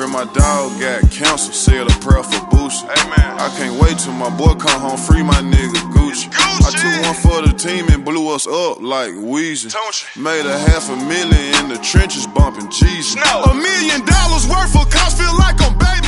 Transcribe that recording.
heard my dog got cancer, said a prayer for Boosie. Amen. I can't wait till my boy come home, free my nigga Gucci. I took one for the team and blew us up like Weezy. Made $500,000 in the trenches bumping Jesus. $1 million worth of cops, feel like I'm baby.